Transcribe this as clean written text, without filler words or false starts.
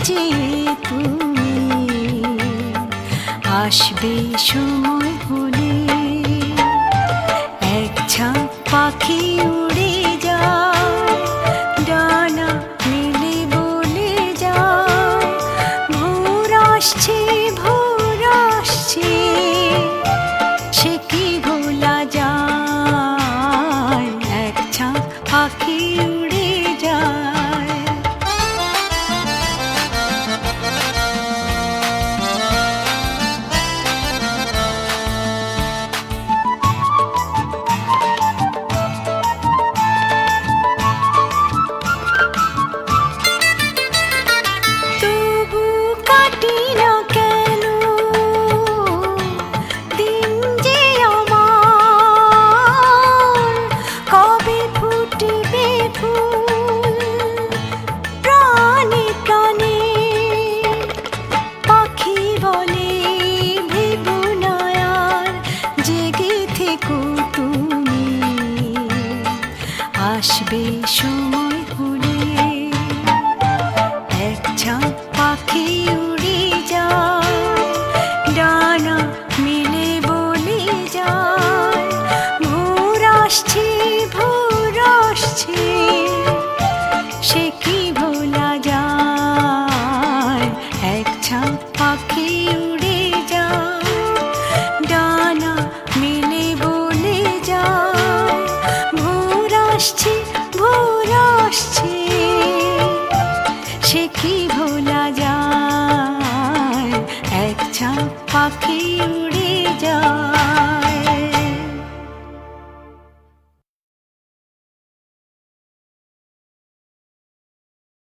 চেয়ে তুমি আসবে সময় হলে এক ঝাঁক পাখি উড়ে যায় ডানা মেলে বলে যায় ভোর আসছে ভোর আসছে সে কি ভোলা যায় এক ঝাঁক পাখি উড়ে যায় আসবে সময় হলে এক ঝাঁক পাখি উড়ে যায় ডানা মেলে বলে যায় ভোর আসছে সে কি ভোলা যায় এক ঝাঁক পাখি উড়ে যায় ডানা মেলে বলে যায় ভোর আসছে সে কি ভোলা যায় এক ঝাঁক পাখি